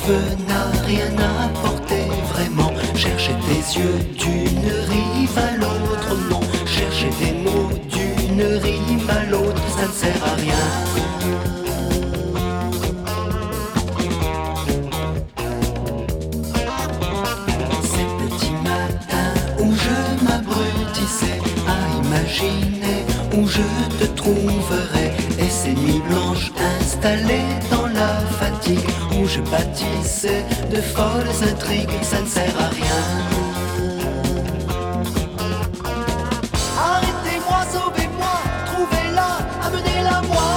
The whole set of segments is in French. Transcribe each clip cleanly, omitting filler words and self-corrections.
feu n'a rien apporté vraiment. Chercher tes yeux d'une rive à l'autre, non. Chercher des mots d'une rive à l'autre, ça ne sert à rien. Ces petits matins où je m'abrutissais à imaginer où je te trouverais, et ces nuits blanches installées dans la fatigue où je bâtissais de folles intrigues, ça ne sert à rien. Arrêtez-moi, sauvez-moi, trouvez-la, amenez-la moi.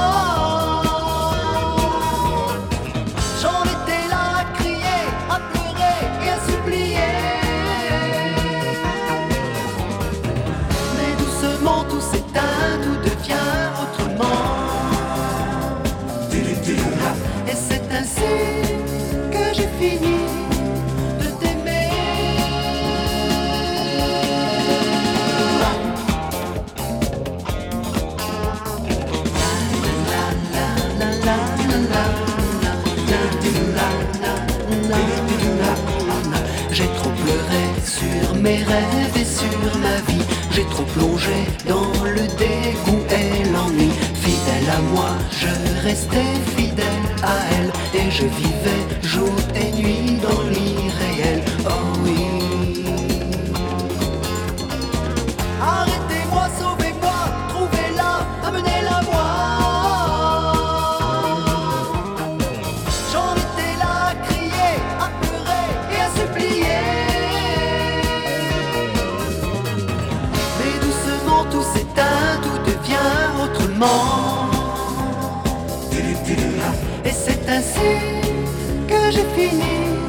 J'en étais là à crier, à pleurer et à supplier. Mais doucement tout s'éteint, tout devient autrement. Et c'est ainsi que j'ai fini de t'aimer. J'ai trop pleuré sur mes rêves et sur ma vie. J'ai trop plongé dans le dégoût et l'ennui. Fidèle à moi, je restais fidèle à elle, et je vivais jour et nuit dans l'irréel. Oh oui. Arrêtez-moi, sauvez-moi, trouvez-la, amenez-la moi. J'en étais là à crier, à pleurer et à supplier. Mais doucement tout s'éteint, tout devient autrement. Et c'est ainsi que j'ai fini